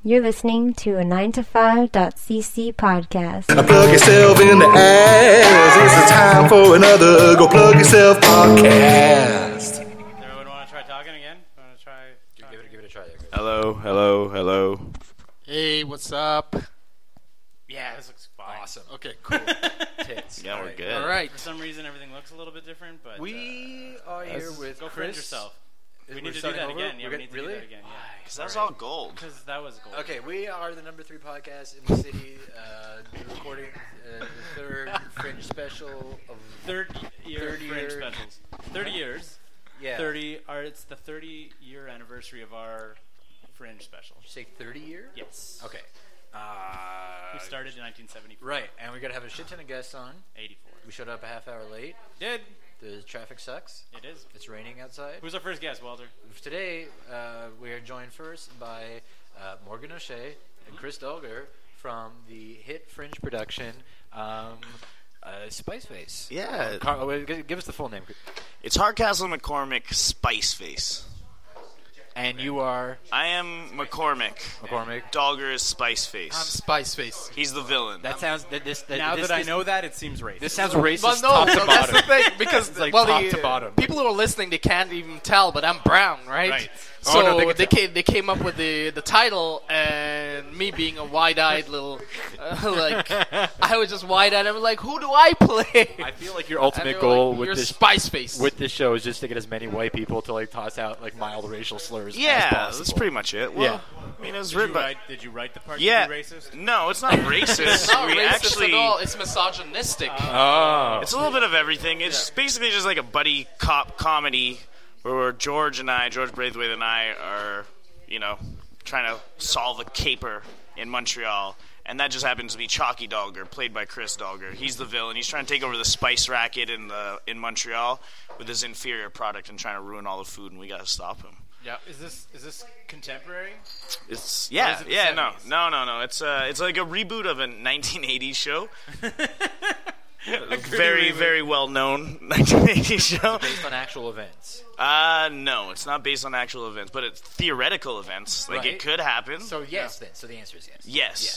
You're listening to a 9to5.cc podcast. Plug yourself in the ass. It's the time for another Go Plug Yourself podcast. Everyone want to try talking again? Want to try? Give it a try there. Hello. Hey, what's up? Yeah, this looks fine. Awesome. Okay, cool. Tits. Yeah, we're good. All right. For some reason, everything looks a little bit different, but We are here with go Chris. fringe yourself. We We're need to do starting that over? again. Yeah, We're we need to really? do that again. Yeah, Because that was all gold. because that was gold. Okay, we are the number 3 podcast in the city, recording the third Fringe special of Third year 30 fringe year- specials. 30 years. yeah. 30. It's the 30-year anniversary of our fringe special. Did you say 30 year? Yes. Okay. We started in 1974. Right, and we're gonna have a shit ton of guests on. 84. We showed up a half hour late. Did. The traffic sucks. It is. It's raining outside. Who's our first guest, Walter? Today, we are joined first by Morgan O'Shea and Chris Dulger from the hit Fringe production, Spice Face. Yeah. Give us the full name. It's Hardcastle McCormick Spice Face. And you are I am McCormick. McCormick. Dogger is Spice Face. I'm Spice Face. He's the villain. That sounds. Now that I know that, it seems racist. This sounds racist. Well, top to no, that's bottom. the thing because It's like well, top to bottom. people who are listening, they can't even tell, but I'm brown, right? Right. So Oh, no, they can they came up with the title, and me being a wide-eyed little, like I was just wide-eyed. I was like, who do I play? I feel like your And ultimate they were goal like, with you're this Spice Face. with this show is just to get as many white people to like toss out like mild racial slurs. as Yeah, possible. that's pretty much it. Well, Yeah. I mean, it was Did written you, by... write, did you write the part Yeah. to be racist? No, it's not racist. It's not we racist actually... at all. It's misogynistic. Oh, It's a little bit of everything. It's basically just like a buddy cop comedy where George Braithwaite and I are, trying to solve a caper in Montreal. And that just happens to be Chalky Dogger, played by Chris Dulger. He's the villain. He's trying to take over the spice racket in Montreal with his inferior product and trying to ruin all the food, and we got to stop him. yeah. Is this contemporary? It's is yeah, it the yeah, 70s? no. It's like a reboot of a 1980s show. Very, very well known 1980s show. Based on actual events. No, it's not based on actual events, but it's theoretical events. Like Right. it could happen. So yes, then. So the answer is yes.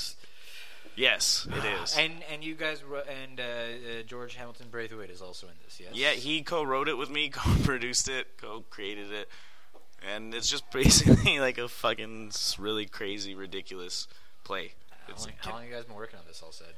Yes, it is. And you guys and George Hamilton Braithwaite is also in this. Yes. Yeah, he co-wrote it with me, co-produced it, co-created it, and it's just basically like a fucking really crazy, ridiculous play. How long have you guys been working on this? All said.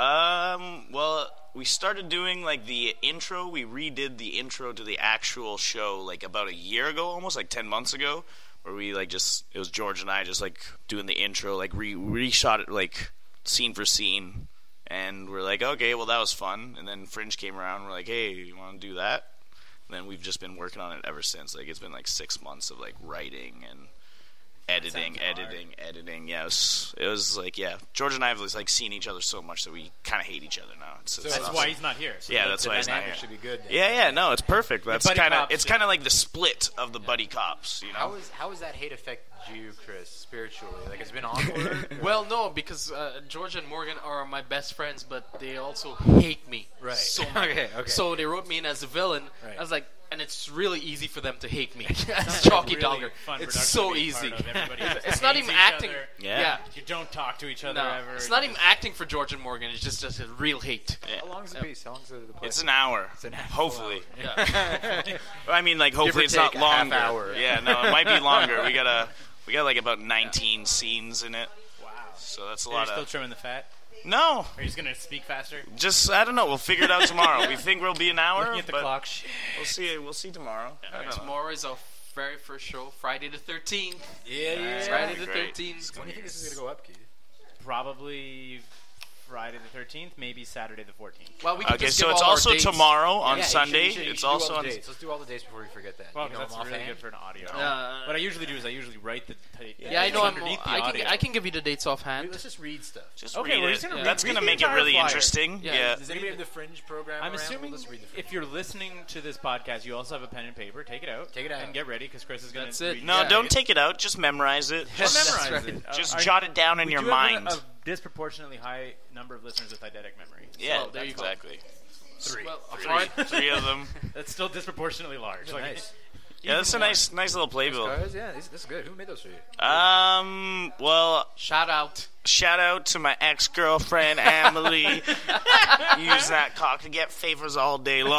Well, we started doing like the intro. We redid the intro to the actual show like about a year ago, almost like 10 months ago, where we like it was George and I just like doing the intro, like reshot it like scene for scene, and we're like, okay, well that was fun. And then Fringe came around, we're like, hey, you want to do that? And then we've just been working on it ever since. Like it's been like 6 months of like writing and editing. Yeah, it was like, yeah, George and I have like seen each other so much that we kind of hate each other now. It's That's awesome. why he's not here. So Yeah, that's why he's not Dynamic here. should be good. Then. Yeah, no, it's perfect. That's buddy kind of cops, it's yeah. kind of like the split of the buddy cops, you know. How has that hate affected you, Chris, spiritually? Like it's been awkward. Well, no, because George and Morgan are my best friends, but they also hate me Right. so much. Okay. So they wrote me in as a villain. Right. I was like, and it's really easy for them to hate me. Sounds As like Chalky a really Dogger. fun It's production so to be easy. part of. Everybody just It's not hates even each acting. other. Yeah. You don't talk to each other No, ever. it's not even acting for George and Morgan. It's just a real hate. How long is the piece? How long is the play? It's an hour. It's an actual Hopefully. Yeah. I mean, like hopefully or it's not take a half longer. hour. Yeah, no, it might be longer. We got like about 19 scenes in it. Wow. So that's a Are you lot still of. trimming the fat? No, Are you just gonna speak faster? just I don't know. We'll figure it out tomorrow. We think we'll be an hour, Looking at the but clock. we'll see. We'll see tomorrow. I don't know. Tomorrow is our very first show, Friday the 13th. yeah. Friday the great. 13th. When do you think this is gonna go up, Keith? Probably Friday the 13th, maybe Saturday the 14th. Well, we can Okay, just so give it's all our also dates. tomorrow on Yeah, Sunday. you should It's do all also the on. dates. Let's do all the dates before we forget that. Well, You know because them that's really offhand? good for an audio. Uh, What I usually do is I usually write the tape. Yeah, I know. underneath the audio. I can give you the dates offhand. Let's just read stuff. Just Okay, read we're it. just gonna read- That's read gonna the make it entire really flyer. interesting. Yeah. Yeah. Does anybody have the Fringe program I'm around? assuming Let's read the Fringe. if you're listening to this podcast, you also have a pen and paper. Take it out. Take it out. And get ready because Chris is going That's to it. No, Yeah. don't take it out. Just memorize it. Just Just, memorize right. it. just Are- jot it down in we your do have mind. a disproportionately high number of listeners with eidetic memory. Yeah, So, there you go. exactly. Three. Well, Three of them. That's still disproportionately large. Like, Nice. Yeah, that's a nice little playbill. Guys, yeah, this is good. Who made those for you? Well, Shout out. shout out to my ex-girlfriend, Emily. Use that cock to get favors all day long.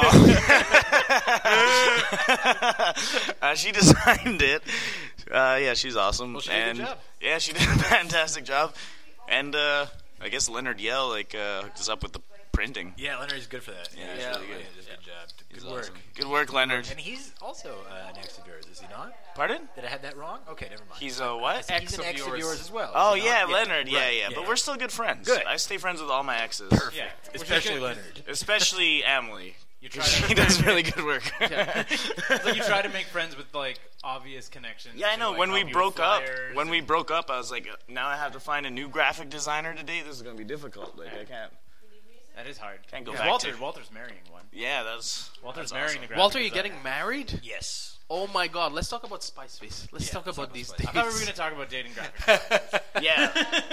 She designed it. Yeah, she's awesome. Well, she did a good job. Yeah, she did a fantastic job. And I guess Leonard Yell hooked us up with the printing. Yeah, Leonard is good for that. Yeah, he's really good. He does a good job. He's Good work. awesome. Good work, Leonard. And he's also an ex of yours, is he not? Pardon? Did I have that wrong? Okay, never mind. He's a what? He's an ex of yours as well. Oh, is he yeah, not? Leonard. Yeah, Right. yeah. But we're still good friends. Good. I stay friends with all my exes. Yeah, Especially Leonard. Especially Emily. You try She to, does really good work. it's like you try to make friends with like obvious connections. Yeah, I to, know. like, When we help you broke with up, flyers I was like, now I have to find a new graphic designer to date. This is gonna be difficult. Like, I can't. that is hard. Can't go Yeah, back Walter, to- Walter's marrying one. Yeah, that's Walter's that's marrying awesome. the graphic Walter, you designer. getting married? Yes. Oh my God! Let's talk about Spice Face. Let's talk about these I dates. thought we were going to talk about dating graphic. Yeah,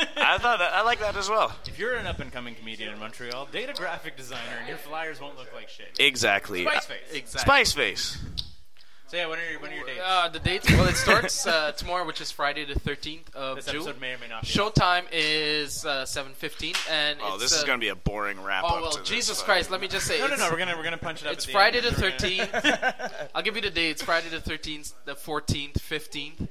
I like that as well. If you're an up-and-coming comedian in Montreal, date a graphic designer, and your flyers won't look like shit. Exactly. Spice face. Exactly. Spice face. So yeah, when are your dates? The dates. Well, it starts tomorrow, which is Friday the 13th of This June. episode may or may not be. Showtime is 7:15, and Oh, it's, this is gonna be a boring wrap Oh up. well, to this, Jesus but- Christ! Let me just say. No, it's- we're gonna punch it up. It's at the Friday end. the We're gonna- 13th. I'll give you the dates. Friday the 13th, the 14th, 15th,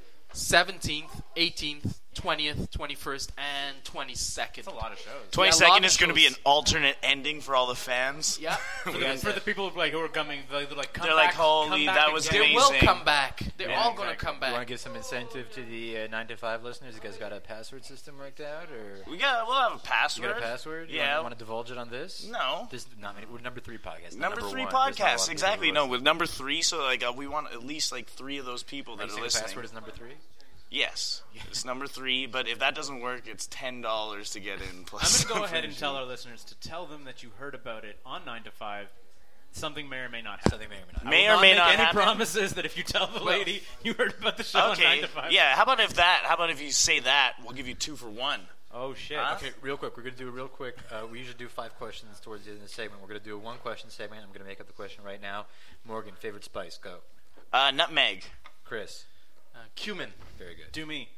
17th, 18th, 20th, 21st, and 22nd. It's a lot of shows. 22nd is of going to be an shows. alternate ending for all the fans. Yeah. For the people like who are coming, they're like, come They're back, like, holy, come back that and was get They it. will amazing. come back. They're Yeah, all going to exactly. come You want back. to give some incentive to the 9 to 5 listeners? You guys got a password system worked out, or We'll have a you password. got a password? You Yeah. want to divulge it on this? No. This not many, we're number 3 podcast. not Number 3 one. There's not a lot of podcast, people exactly. who No, listen. with number 3, so like we want at least like 3 of those people Are that you are saying the listening. password is number 3? Yes, it's number 3. But if that doesn't work, it's $10 to get in. I'm Plus, going to go ahead and free tell shit. our listeners to tell them that you heard about it on 9 to 5. Something may or may not happen. Something may or may not. May I will or may make not any happen. promises that if you tell the lady you heard about the show on 9 Okay, to 5. yeah. How about if you say that, we'll give you 2 for 1. Oh shit. Huh? Okay, real quick. We're going to do real quick. We usually do 5 questions towards the end of the segment. We're going to do a 1-question segment. I'm going to make up the question right now. Morgan, favorite spice? Go. Nutmeg. Chris. Cumin. Very good. Do me.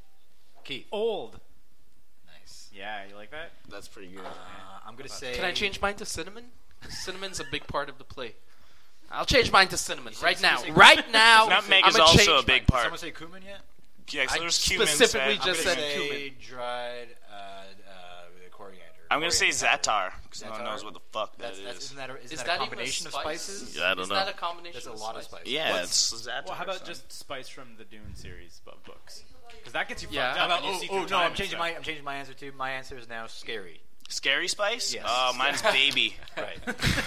Keith. Old. Nice. Yeah, you like that? That's pretty good. I'm going to say... Can I change mine to cinnamon? 'Cause cinnamon's a big part of the play. I'll change mine to cinnamon right now. Right now. Nutmeg I'm is gonna also change a big mine. part. Someone say cumin yet? Yeah, so I there's cumin. specifically said. just I'm said gonna say cumin. dried coriander. I'm gonna say Coriander powder. Zatar because no one Zatar? knows what the fuck that That's, is. isn't that a, isn't Is that that a even a combination of spice? spices? Yeah, I don't Is know. that a combination? That's a lot of spices. Yeah, it's Zatar. Well, how about son. just spice from the Dune series of books? Because that gets you Yeah. fucked How up. About, and you see oh through no! time I'm and changing stuff. my answer too. My answer is now scary. Scary spice? Yes. Mine's baby. Right.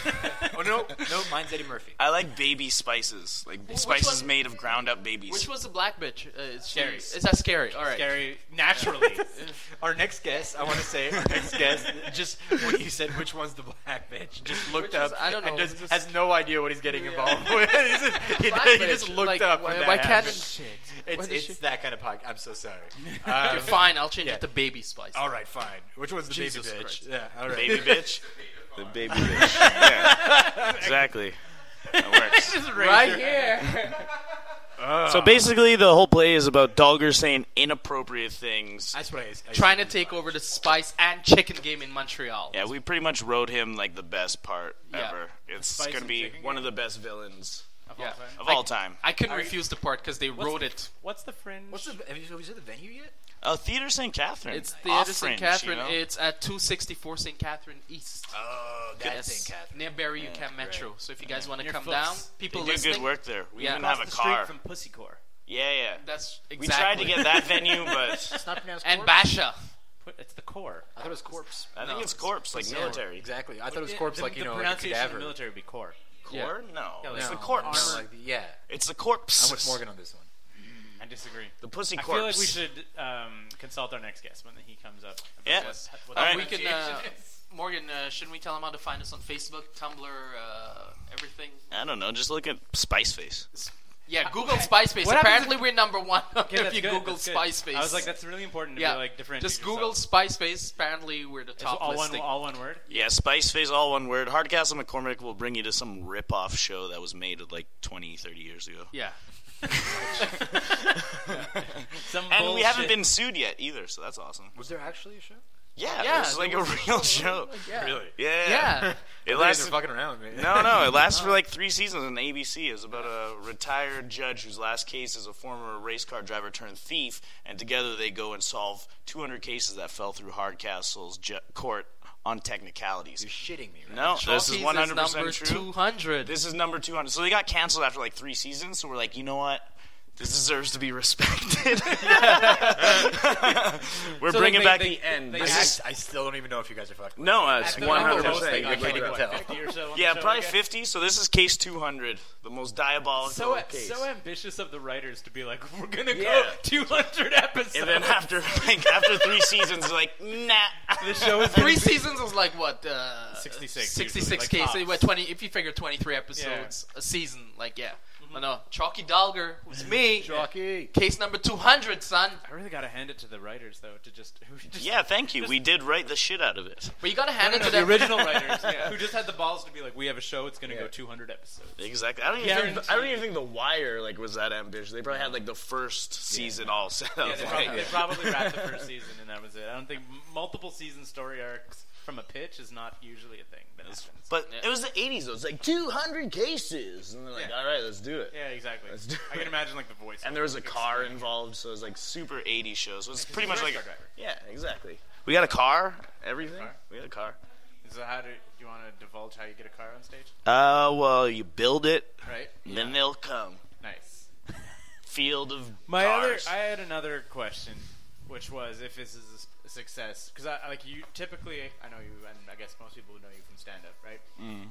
Oh no, mine's Eddie Murphy. I like baby spices, like Which spices one? made of ground up babies. Which was the black bitch? Scary. Is that scary? All right. Scary naturally. Our next guest, I want to say, just when he said which one's the black bitch, just looked Which up is- I don't and know, just just- has no idea what he's getting involved with. he Black just bitch, looked like, up. Why, when why that can't happened. Why It's does she- that kind of podcast. I'm so sorry. Okay, fine. I'll change yeah. it to baby spice. All right, fine. Which one's the Jesus baby bitch? Christ. Yeah, all right. baby bitch? The baby bitch. Yeah. Exactly. That works. Right here. So basically, the whole play is about Dulger saying inappropriate things. That's what I Trying to take over the spice and chicken game in Montreal. Yeah, we pretty much wrote him like the best part Yeah. ever. It's spice gonna and be chicken one game? of the best villains Yeah. of all time. I couldn't refuse the part because they wrote it. What's the fringe? Have you said the venue yet? Theater St. Catherine. It's Off Theatre St. Fringe, Catherine. you know? It's at 264 St. Catherine East. Oh, that's St. Catherine. Near Barrie UQAM Metro. So if you guys want to Near come Fuchs. down, They people do listening. good work there. We Yeah. even Across have a the street car. from Pussycore. Yeah. That's exactly. We tried to get that venue, but It's not pronounced And corpse? Basha. It's the core. I thought it was corpse. I think No, it's corpse, like Yeah, military. Exactly. I thought it was corpse, The- like, you the know, like a pronunciation of cadaver. the military would be core. Core? No. Yeah, It's no. the corpse. Armor, like yeah. It's the corpse. I'm with Morgan on this one. I disagree. The pussy I corpse. feel like we should consult our next guest when he comes up. Yeah. What All right. We can. pronunciation is. Morgan, shouldn't we tell them how to find us on Facebook, Tumblr, everything? I don't know. Just look at Spice Face. Yeah, Google SpiceFace. What happens Apparently, we're number one Okay, if that's you good, Google that's good. SpiceFace. I was like, that's really important to yeah, be like differentiate just Google yourself. SpiceFace. Apparently, we're the top all listing. one word. Yeah, Spiceface, all one word. Hardcastle McCormick will bring you to some rip-off show that was made like 20, 30 years ago. Yeah. Some And we haven't bullshit. been sued yet either, so that's awesome. Was there actually a show? Yeah, Yeah, it was like a real show. Yeah. Really? Yeah. Yeah. It You guys are lasted. fucking around with me. No, it lasted for like 3 seasons on ABC. It was about a retired judge whose last case is a former race car driver turned thief, and together they go and solve 200 cases that fell through Hardcastle's court on technicalities. You're shitting me, right? No, this is Chalkies 100% number true. 200. This is number 200. So they got canceled after like 3 seasons, so we're like, you know what? This deserves to be respected. We're So, bringing like, back the end. they This is- I still don't even know if you guys are fucking. no, it's At the 100%. most, they I got, can't even what, tell. 50 or so on Yeah, the show, probably I guess? 50. So this is case 200, the most diabolical case. So ambitious of the writers to be like, we're gonna go Yeah. 200 episodes. And then after 3 seasons, they're like, nah. the show is 3 seasons was like what? 66 66 usually, like cases. tops. What, 20? If you figure 23 episodes a season, like yeah. No, Chalky Dalger was me. Chalky. Case number 200, son. I really gotta hand it to the writers though to just Yeah, thank you. We did write the shit out of it. But you gotta hand it to the them. original writers who just had the balls to be like, we have a show, it's gonna go 200 episodes. Exactly. I don't even think The Wire like was that ambitious. They probably had like the first season all set up. Yeah, they probably wrapped the first season and that was it. I don't think multiple season story arcs from a pitch is not usually a thing that happens. But it was the 80s though. It's like 200 cases, and they're like, Yeah. all right, let's do it. Yeah, exactly. Let's do I can imagine like the voice. And there was a car involved, so it was like super 80s shows. So it's pretty much he's a like race car driver. yeah, exactly. We got a car, everything. Car? We got a car. So how do you want to divulge how you get a car on stage? Well, you build it, Right. and then they'll come. Nice. Field of I cars. had another question, which was if this is a success, because I like you typically. I know you, and I guess most people know you from stand up, right?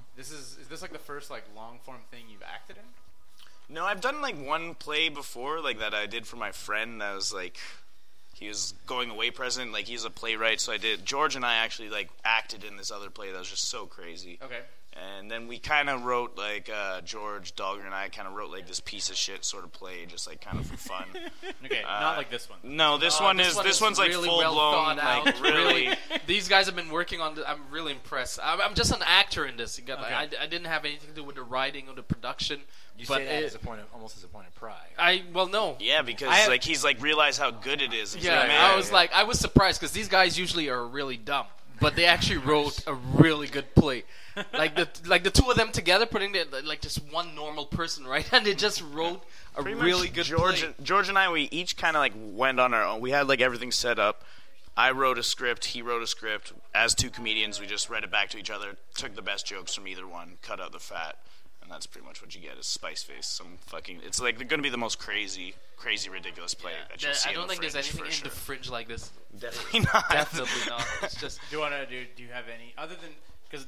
Is this like the first like long form thing you've acted in? No, I've done like one play before, like that I did for my friend. That was like he was going away present. Like he's a playwright, so I did. George and I actually like acted in this other play that was just so crazy. Okay. And then we kind of wrote like George Dogger and I kind of wrote like this piece of shit sort of play, just like kind of for fun. Okay, not like this one. No, this one's like really full well blown, thought out. like really. These guys have been working on. I'm really impressed. I'm just an actor in this. Okay. I didn't have anything to do with the writing or the production. You but say that as a point of, almost as a point of pride. no. Yeah, because like he's like realized how good it is. It's Yeah, like, man, I was surprised because these guys usually are really dumb, but they actually wrote a really good play. Like the two of them together, putting like just one normal person, right? And they just wrote a pretty really much good George, play. George and I, we each kind of like went on our own. We had like everything set up. I wrote a script. He wrote a script. As two comedians, we just read it back to each other. Took the best jokes from either one. Cut out the fat. And that's pretty much what you get is Spiceface. Some fucking. It's like going to be the most crazy, ridiculous play that you'll see. I don't think there's anything in for the sure. fringe like this. Definitely not. Definitely not. It's just Do you have any other than because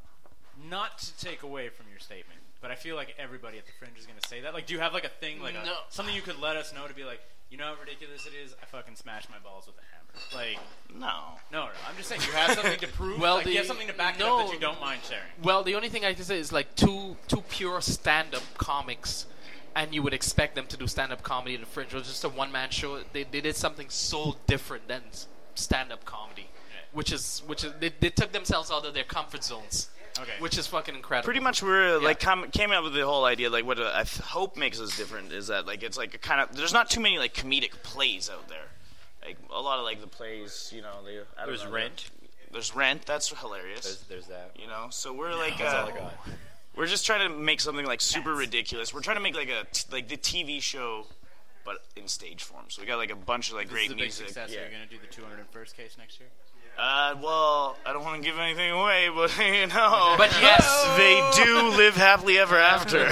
not to take away from your statement, but I feel like everybody at the Fringe is going to say that. Like, do you have like a thing, like No. something you could let us know to be like, you know how ridiculous it is? I fucking smashed my balls with a hammer. Like, No. I'm just saying you have something to prove. Well, like, you have something to back it up that you don't mind sharing. Well, the only thing I can say is like two pure stand-up comics, and you would expect them to do stand-up comedy in the Fringe. It was just a one-man show. They did something so different than stand-up comedy, which is they took themselves out of their comfort zones. Okay. Which is fucking incredible. Pretty much, we're like came up with the whole idea. Like, what I hope makes us different is that like it's like a kind of there's not too many like comedic plays out there. Like a lot of like the plays, you know, there's Rent. There's Rent. That's hilarious. There's that. You know, so we're like That's all I got. we're just trying to make something like super ridiculous. We're trying to make like like the TV show, but in stage form. So we got like a bunch of like This great is a big music. success. Yeah. Are you going to do the 201st case next year? Well, I don't want to give anything away, but you know. But yes. They do live happily ever after.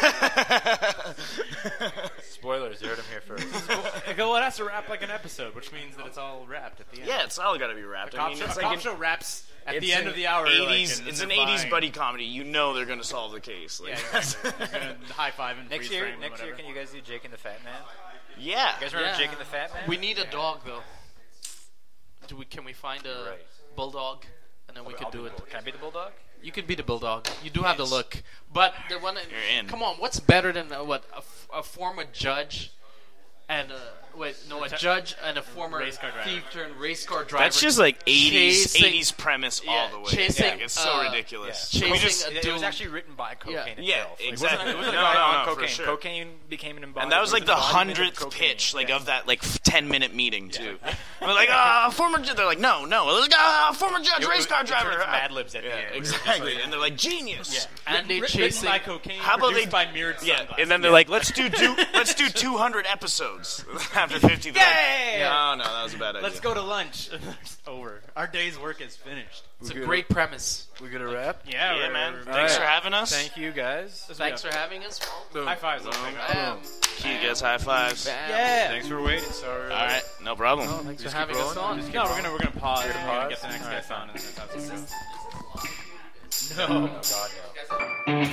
Spoilers, you heard him here first. Well, it has to wrap like an episode, which means that it's all wrapped at the end. Yeah, it's all got to be wrapped. A cop, I mean, show, it's a like cop an, show wraps at it's the end an of the hour. 80s, like, it's and an then 80s buying. buddy comedy. You know they're going to solve the case. Like, Yeah, exactly. They're going to high five and Next freeze year, frame or whatever. can you guys do Jake and the Fat Man? yeah. You guys remember Yeah. Jake and the Fat Man? We need a dog though. Can we find a Right. bulldog, and then we could do it? Can I be the bulldog? You could be the bulldog. You do have the look, but the one. You're in. Come on, what's better than a former judge and a judge and a former Race car driver. thief turned race car driver. That's just like 80s chasing- premise yeah, all the way. chasing, It's so ridiculous. chasing We just- a It dude. was actually written by cocaine itself. Yeah, Like, exactly. It wasn't a No, guy no, on no, for cocaine. sure. Cocaine became an embodiment. And that was like the embodiment of 100th cocaine. pitch, like Yeah. of that like 10-minute meeting too. And we're like, former judge. They're like, no, former judge, race car It driver. turns Mad Libs at Yeah, the end. exactly. And they're like, genius. and they Written chasing. by cocaine, How about produced they- by mirrored Yeah, sunglasses. and then they're like, let's do 200 episodes after 50. They're like, Yay! No, that was a bad idea. Let's go to lunch. It's over. Our day's work is finished. It's a great premise. We're gonna wrap. Yeah, Yeah, we're- man. we're- Thanks right. for having us. Thank you guys. Thanks for having us. High fives. Bam. You guys high fives. Bam. Yeah. Thanks for waiting. Sorry. All right, no problem. Thanks for Just having keep us rolling. on. Just keep No, we're gonna pause. We're gonna pause? get the next Alright, guest on, and then that's how it's Is gonna this go. live? No. God, no.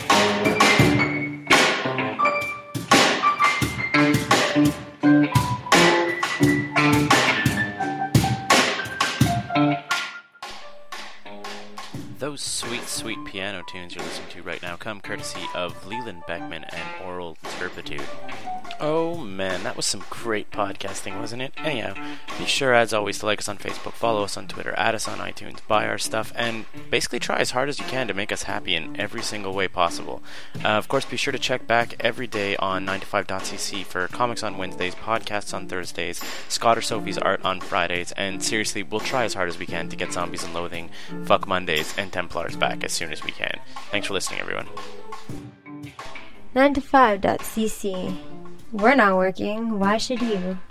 Those sweet, sweet piano tunes you're listening to right now come courtesy of Leland Beckman and Oral Turpitude. Oh man, that was some great podcasting, wasn't it? Anyhow, be sure as always to like us on Facebook, follow us on Twitter, add us on iTunes, buy our stuff, and basically try as hard as you can to make us happy in every single way possible. Of course, be sure to check back every day on 9to5.cc for comics on Wednesdays, podcasts on Thursdays, Scott or Sophie's art on Fridays, and seriously, we'll try as hard as we can to get Zombies and Loathing, Fuck Mondays, and Templars back as soon as we can. Thanks for listening, everyone. 9to5.cc. We're not working. Why should you?